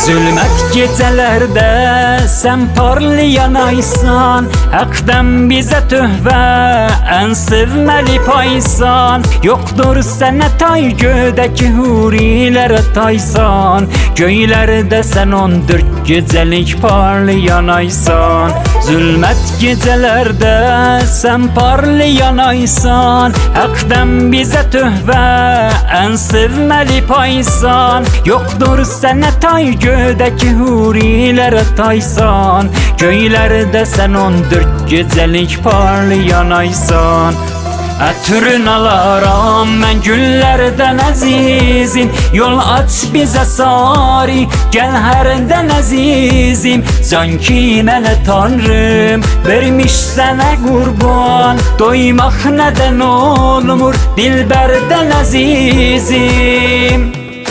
Zülmət gecələrdə sən parlayan aysan, Haqdan bizə töhvə ən sevməli paysan. Yoxdur sənə tay göydəki hurilərə taysan, Göylərdə sən 14 gecəlik parlayan aysan. Zülmət gecələrdə sən parlayan aysan, Haqdan bizə töhvə ən sevməli paysan. Yoxdur sənə tay göydəki hurilərə taysan, Göylərdə sən 14 gecəlik parlayan aysan. Ətürün alaram mən güllərdən əzizim, Yol aç bizə sari, gəl hərdən əzizim. Can ki mənə Tanrım vermiş sənə qurban, Doymaq nədən olmur dilbərdən əzizim.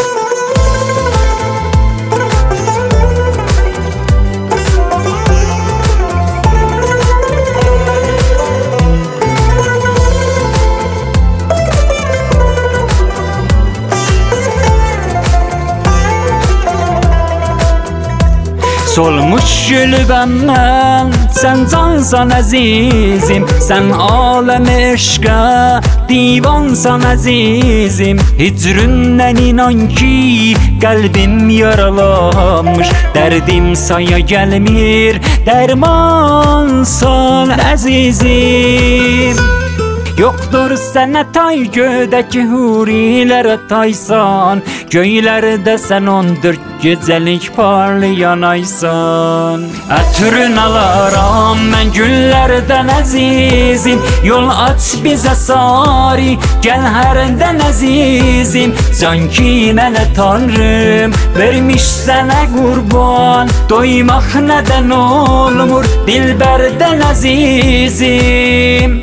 Solmuş gülbəmdən sən cansan əzizim, Sən aləm eşqə divansan əzizim. Hicründən inan ki qəlbim yaralanmış, Dərdim saya gəlmir, dərmansan əzizim. Yoxdur sənə tay göydəki hurilərə taysan, Göylərdə sən 14 gecəlik parlayan aysan. Ətürün alaram mən güllərdən əzizim, Yol aç bizə sari, gəl hərdən əzizim. Can ki mənə Tanrım vermiş sənə qurban, Doymaq nədən olmur dilbərdən əzizim.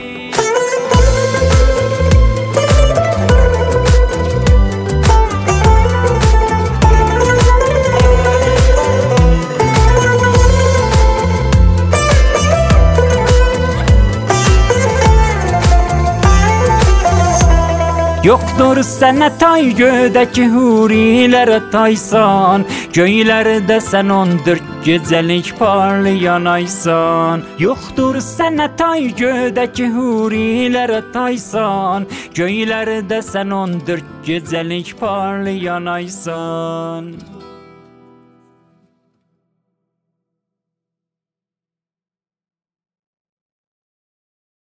Yoxdur sənə tay göydəki hurilərə taysan, Göylərdə sən 14 gecəlik parlayan aysan. Yoxdur sənə tay göydəki hurilərə taysan, Göylərdə sən 14 gecəlik parlayan aysan.